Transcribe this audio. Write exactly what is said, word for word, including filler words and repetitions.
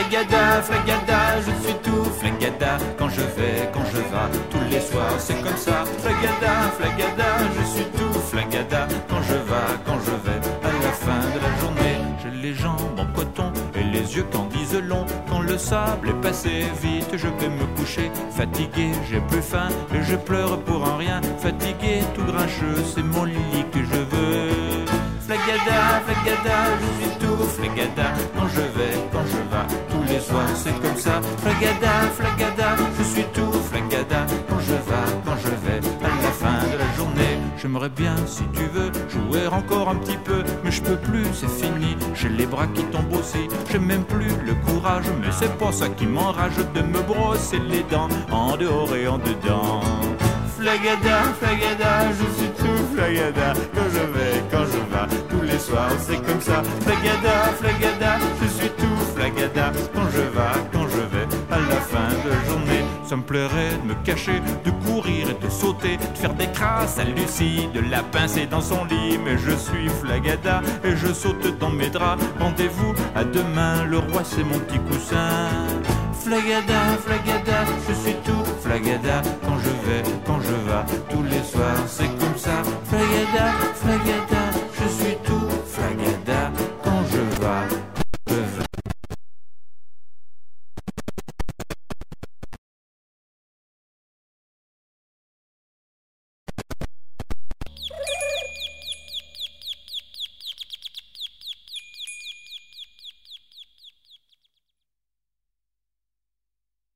Flagada, flagada, je suis tout flagada. Quand je vais, quand je vas, tous les soirs c'est comme ça. Flagada, flagada, je suis tout flagada. Quand je vais, quand je vais, à la fin de la journée, j'ai les jambes en coton et les yeux qu'en disent long. Quand le sable est passé vite, je vais me coucher. Fatigué, j'ai plus faim et je pleure pour un rien. Fatigué, tout grincheux, c'est mon lit que je veux. Flagada, flagada, je suis tout flagada. Quand je vais, quand je vais, tous les soirs c'est comme ça. Flagada, flagada, je suis tout flagada. Quand je vais, quand je vais, à la fin de la journée, j'aimerais bien, si tu veux, jouer encore un petit peu, mais je peux plus, c'est fini. J'ai les bras qui tombent aussi, j'ai même plus le courage, mais c'est pas ça qui m'enrage de me brosser les dents, en dehors et en dedans. Flagada, flagada, je suis tout flagada. Quand je vais, quand je vais, tous les soirs c'est comme ça. Flagada, flagada, je suis tout flagada. Quand je vais, quand je vais, à la fin de la journée, ça me plairait de me cacher, de courir et de sauter, de faire des crasses à Lucie, de la pincer dans son lit. Mais je suis flagada et je saute dans mes draps. Rendez-vous à demain, le roi c'est mon petit coussin. Flagada, flagada, je suis tout flagada. Quand je vais, quand je vais, tous les